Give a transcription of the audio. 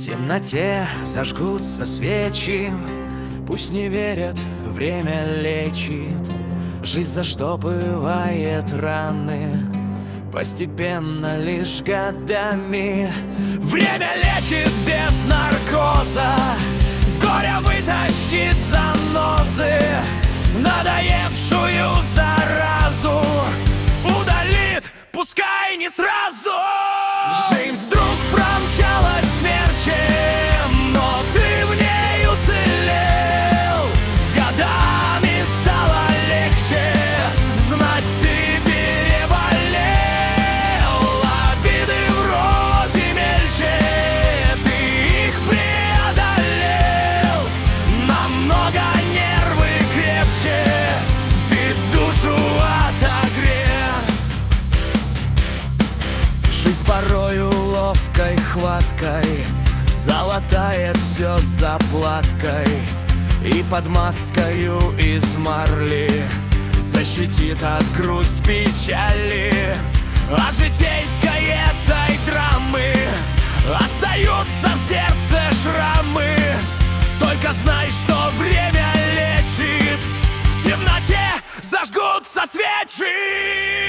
темноте зажгутся свечи, пусть не верят, время лечит. Жизнь заштопывает раны постепенно, лишь годами. Время лечит без наркоза, горе вытащит занозы, надоевшую заразу удалит, пускай не сразу. Жизнь вдруг промчалась смерчем, но ты в ней уцелел. С годами стало легче, знать ты переболел. Обиды вроде мельче, ты их преодолел. Намного нервы крепче, ты душу отогрел. Жизнь порою ловкой хваткой залатает все заплаткой и под маскою из марли защитит от грусть печали. От житейской этой драмы остаются в сердце шрамы. Только знай, что время лечит, в темноте зажгутся свечи.